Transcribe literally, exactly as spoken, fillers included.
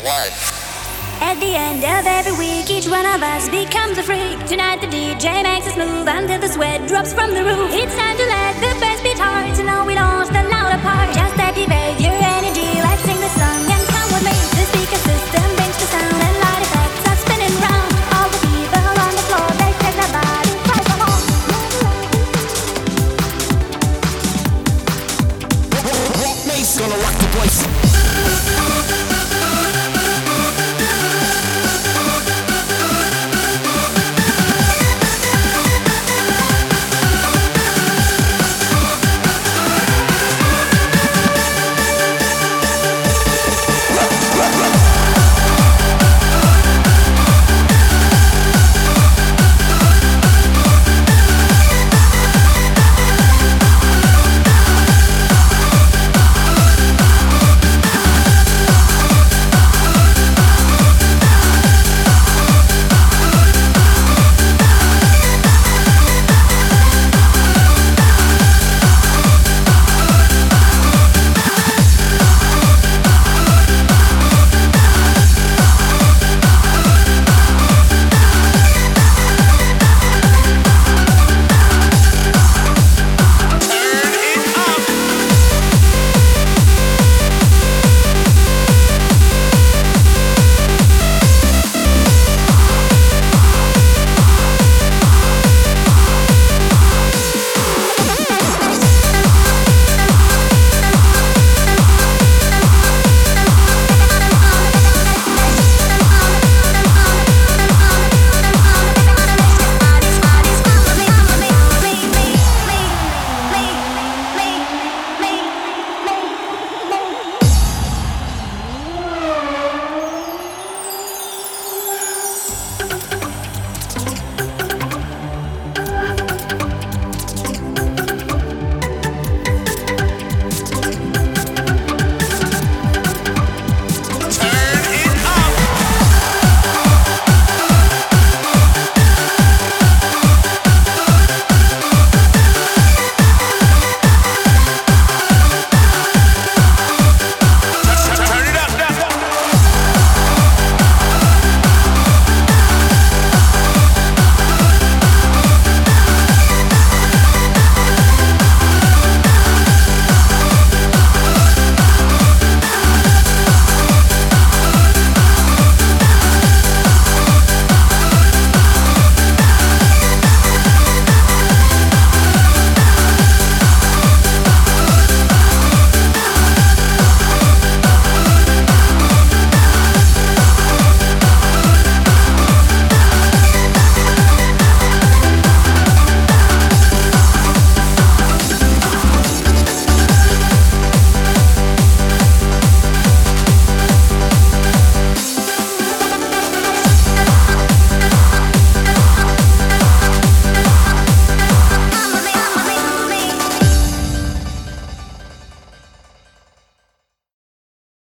At the end of every week, each one of us becomes a freak. Tonight the D J makes us move until the sweat drops from the roof. It's time to let the bass beat hard, to know we lost the louder part. Just activate your energy, let's sing the song and come with me. The speaker system brings the sound and light effects are spinning round. All the people on the floor, they take their body, cry for more. Rock Mace gonna rock the place.